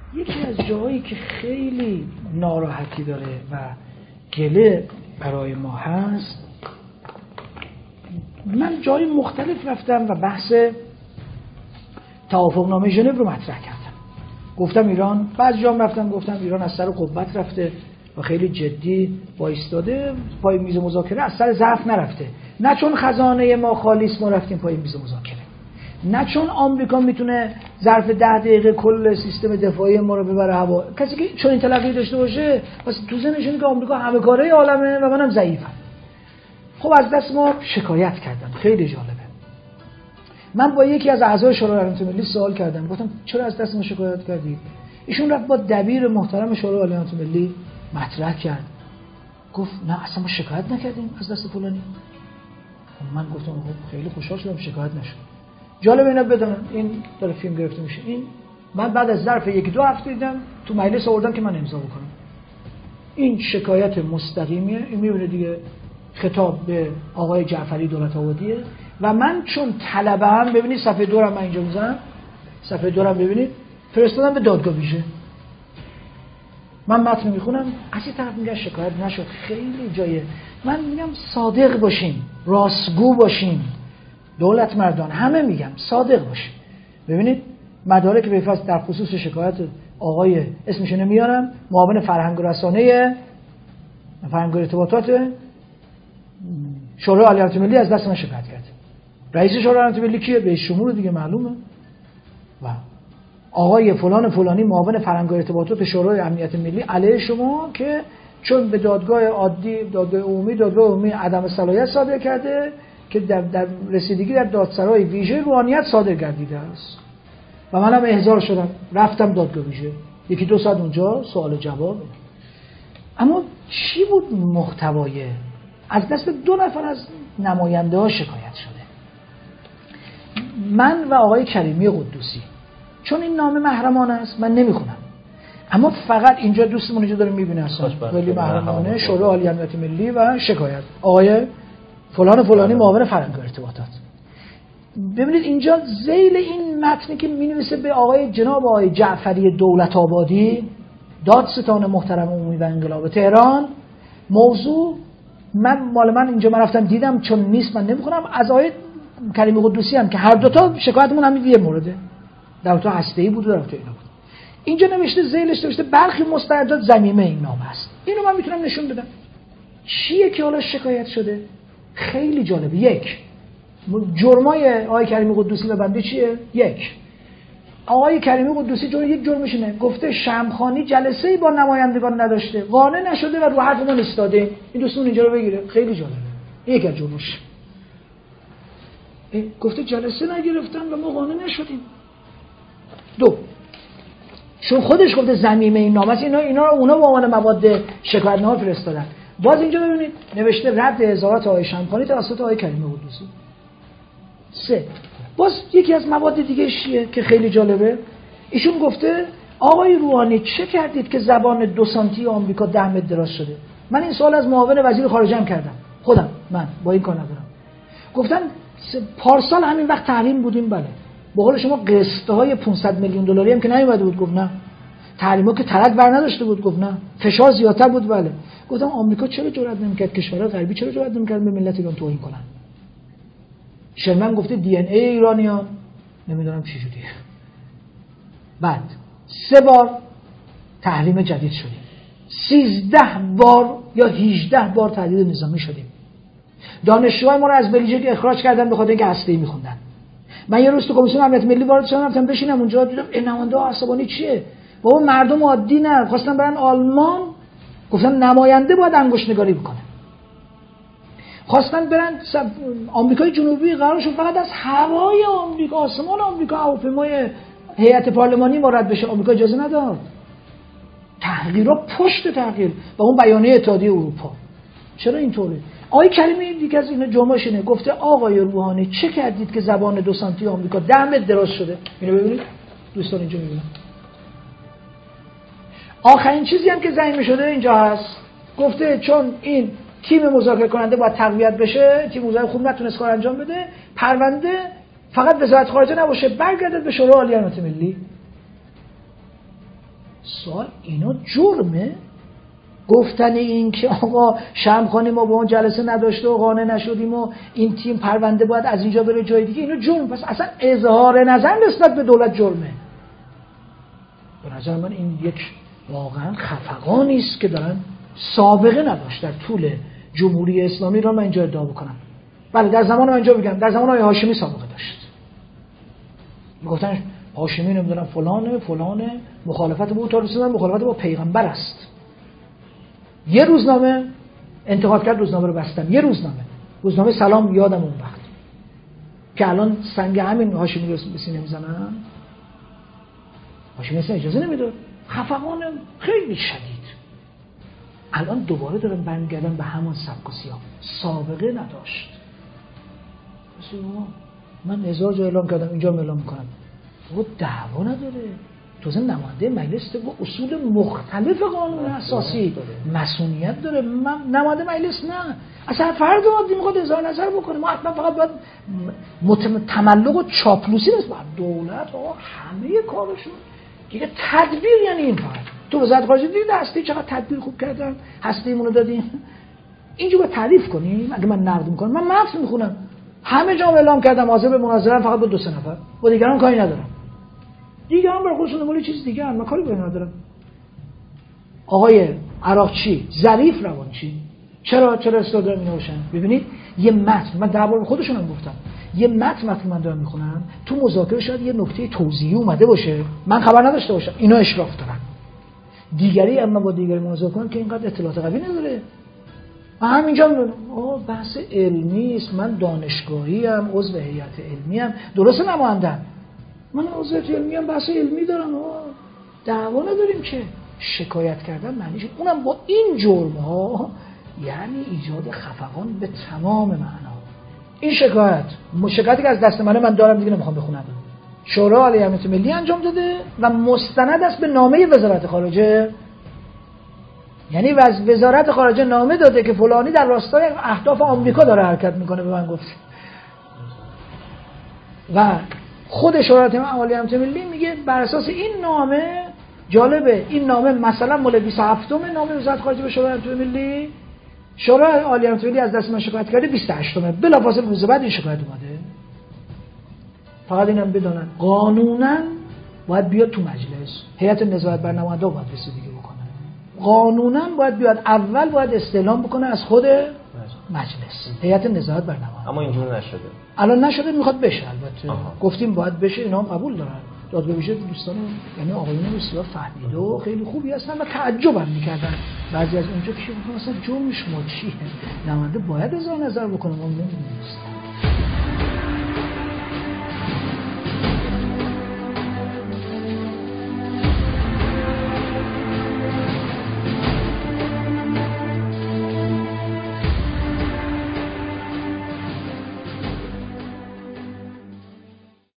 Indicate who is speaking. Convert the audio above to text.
Speaker 1: یکی از جاهایی که خیلی ناراحتی داره و گله برای ما هست، من جای مختلف رفتم و بحث توافقنامه ژنو رو مطرح کردم. گفتم ایران، بعضی جام رفتم گفتم ایران از سر قوت رفته و خیلی جدی وایستاده پای میز مذاکره، از سر ضعف نرفته. نه چون خزانه ما خالیست ما رفتیم پای میز مذاکره، نه چون آمریکا میتونه ظرف 10 دقیقه کل سیستم دفاعی ما رو ببره هوا. کسی که چون این تلقی داشته باشه واسه تو ذهنشونه که آمریکا همه کاره عالمه و منم ضعیفم. خب از دست ما شکایت کردن. خیلی جالبه. من با یکی از اعضای شورای امنیت ملی سوال کردم، گفتم چرا از دست ما شکایت کردید؟ ایشون رفت با دبیر محترم شورای امنیت ملی مطرح کرد، گفت نه اصلا ما شکایت نکردیم از دست فلانی. من گفتم خب خیلی خوشحال شدم شکایت نشد. جالب اینا بدونن این داره فیلم گرفته میشه. این من بعد از ظرف 1-2 هفته دیدم تو مجلس آوردن که من امضا بکنم. این شکایت مستقیمیه. این میبینه دیگه خطاب به آقای جعفری دولت‌آبادیه و من چون طلبه‌ام، ببینید صفحه 2 رو من اینجا میذارم، صفحه 2 رو ببینید، فرستادم به دادگاه ویژه. من متن میخونم، از این طرف میگه شکایت نشد. خیلی جایه. من میگم صادق باشیم، راستگو باشیم، دولت مردان همه میگم صادق باشیم. ببینید مدارک به فصل در خصوص شکایت آقای اسمش نمیارم، معاون فرهنگ و رسانه فرهنگ و ارتباطات شورای عالی امنیت ملی از دست من شکایت کرد. رئیس شورای امنیت ملی کیه؟ رئیس جمهور دیگه معلومه. و آقای فلان فلانی معاون فرهنگ و ارتباطات شورای امنیت ملی علیه شما که چون به دادگاه عادی، دادگاه عمومی عدم صلاحیت صادر کرده که در رسیدگی در دادسرای ویژه روحانیت صادر گردیده است. و منم احضار شدم رفتم دادگاه ویژه، 1-2 ساعت اونجا سوال جواب. اما چی بود محتوای؟ از دست 2 نفر از نماینده ها شکایت شده، من و آقای کریمی قدوسی. چون این نامه محرمانه است من نمیخونم، اما فقط اینجا دوستمون اینجا داره میبینه اصلا ولی محرمانه شورای عالی امنیت ملی و شکایت آقای فلان فلانی معاون فرهنگ و ارتباطات. ببینید اینجا ذیل این متنی که مینویسه به آقای جناب آقای جعفری دولت‌آبادی، دادستان محترم عمومی و انقلاب تهران، موضوع من اینجا من رفتم دیدم چون نیست من نمیخونم، از آقای کریمی قدوسی هم که هر دوتا شکایتمون هم یه مورده، در تو هسته‌ای بود و در تو اینا بود. اینجا نوشته ذیلش نوشته برخی مستندات ضمیمه این نامه است. اینو من میتونم نشون بدم چیه که حالا شکایت شده. خیلی جالبه. 1 جرمای آقای کریمی قدوسی و بنده چیه؟ 1 آقای کریمی قدوسی یک جرمش اینه، گفته شمخانی جلسه‌ای با نمایندگان نداشته، قانع نشده و رو حرف ما ایستاده. این دوستون اینجا رو بگیره. خیلی جالبه. یک از جرمش گفته جلسه نگرفتن و ما قانع نشدیم. 2 چون خودش گفته ضمیمه این نامه است، اونا به عنوان مواد شکایتنامه فرستادن. باز اینجا ببینید نوشته رد اظهارات آقای شمخانی توسط آقای کریمی قدوسی. 3 باز یکی از مواد دیگه چیه که خیلی جالبه، ایشون گفته آقای روحانی چه کردید که زبان 2 سانتی آمریکا 10 متر دراز شده؟ من این سوال از معاون وزیر خارجه هم کردم خودم، من با این کار ندارم. گفتن پارسال همین وقت تحریم بودیم. بله به قول شما قسط‌های 500 میلیون دلاری هم که نیومده بود. گفت نه. تحریما که ترک بر نداشته بود. گفت نه. فشار زیادتر بود. بله. گفتم آمریکا چرا جرئت نمی‌کرد، کشورهای غربی چرا جرئت نمی‌کردن به ملت ایران توهین کنن؟ شرمن گفته دی ان ای ایرانیان نمیدونم چی جوریه. بعد 3 بار تحریم جدید شدیم، 13 بار یا 18 بار تهدید نظامی شدیم. دانشجوهای ما رو از بلژیک اخراج کردن به خاطر اینکه هسته‌ای می‌خوندن. من یه روز تو کمیسیون امنیت ملی وارد شدم، رفتم بشینم اونجا، دیدم نماینده عصبانی چیه؟ بابا مردم عادی نه، خواستن برن آلمان، گفتن نماینده باید انگشت نگاری بکنه. خواستن برن آمریکای جنوبی، قرار شد فقط از هوای آمریکا، آسمان آمریکا هواپیمای هیئت پارلمانی وارد بشه، آمریکا اجازه نداد. تغییرها پشت تغییر و اون بیانیه اتحادیه اروپا. چرا اینطوره؟ آقای کریمی دیگه از اینا جمعه‌ش اینه، گفته آقای روحانی چه کردید که زبان 2 سانتی آمریکا 10 متر دراز شده؟ اینو ببینید دوستان اینجا میبینید. آخرین چیزی هم که ضمیمه شده اینجا هست، گفته چون این تیم مذاکره کننده باید تقویت بشه، تیم مذاکره خوب نتونست کار انجام بده، پرونده فقط وزارت خارجه نباشه برگردد به شورای عالی امنیت ملی. سوال اینا جرمه؟ گفتن این که آقا شمخانی ما با اون جلسه نداشته و قانع نشدیم و این تیم پرونده باید از اینجا بره جای دیگه، اینا جرم. پس اصلا اظهار نظر نسبت به دولت جرمه. به نظر من این یک واقعا خفقانی است که دارن سابقه نداشت در طول جمهوری اسلامی ایران. من اینجا ادعا بکنم بله در زمان من اینجا بگم در زمان آقای هاشمی سابقه داشت. میگفتن هاشمی نمیدونم فلانه مخالفت با تا رسیدن مخالفت با پیغمبر است. یه روزنامه انتقاد کرد، روزنامه رو بستن. یه روزنامه سلام یادم اون وقت که الان سنگ همین هاشمی رو به سینه میزنن. هاشمی اصلا اجازه نمیداد. خفقان خیلی شدید. الان دوباره دارن برمیگردن به همون سبک و سیاق. سابقه نداشت. من 1000 جا اعلام کردم، اینجا اعلام میکنم. او دعوا نداره. توزن نماینده مجلس با اصول مختلف قانون اساسی مسئولیت داره. من نماینده مجلس نه. اصلا فرد عادی میخواد اظهار نظر بکنه. ما حتما فقط باید تملق و چاپلوسی نیست. باید دولت همه کارشون دیگه تدبیر. یعنی این فقط تو وزارت خارجه دیدی هستی چقدر تدبیر خوب کردن، هستیمونو دادیم. اینجا باید تعریف کنیم. اگه من نقد میکنم، من متن میخونم، همه جا اعلام کردم حاضر به مناظره فقط با 2-3 نفر، با دیگران کاری ندارم. دیگران برای خودشون دنبال چیز دیگه ان، من کاری به ندارم. آقای عراقچی، ظریف روانچی، چرا استفاده می نوشن؟ ببینید یه متن، من درباره خودشونم گفتم، یه متن من دارم میخونم، تو مذاکره شاید یه نکته توضیحی اومده باشه، من خبر نداشته باشم، اینا اشراف دارن. دیگری اما با دیگری مناظره کنن که اینقدر اطلاعات قوی نداره. من همینجا بحث علمی است، من دانشگاهی ام، عضو هیئت علمی ام، درست نمایندم، من عضو هیئت علمی ام، بحث علمی دارم. دعوا نداریم که. شکایت کردن معنیش اونم با این جرم ها یعنی ایجاد خفقان به تمام معنا. این شکایتی که از دست من دارم دیگه نمیخوام بخونم. شورای عالی امنیت ملی انجام داده و مستند است به نامه وزارت خارجه. یعنی وزارت خارجه نامه داده که فلانی در راستای اهداف آمریکا داره حرکت میکنه، به من گفت. و خود شورای عالی امنیت ملی میگه بر اساس این نامه، جالبه این نامه مثلا مال 27م نامه وزارت خارجه به شورای امنیت ملی، شورای عالی امنیت ملی از دست من شکایت کرده 28م، بلافاصله روز بعد این شکایت اومده. فقط اینم بدونن قانونا باید بیاد تو مجلس، هیئت نظارت بر نمایندگان باید رسیدگی بکنه. قانونا باید بیاد، اول باید استعلام بکنه از خود مجلس، هیئت نظارت بر نمایندگان.
Speaker 2: اما اینجوری نشده.
Speaker 1: الان نشده، میخواد بشه. البته گفتیم باید بشه، اینا هم قبول دارن. دادگاه ویژه دوستان یعنی آقایون بسیار فهمیده و خیلی خوبی هستن و تعجبم می‌کردن بعضی از اونجا که مثلا جرمش ما چیه، نماینده باید اظهار نظر بکنه، ما نمی‌دونیم.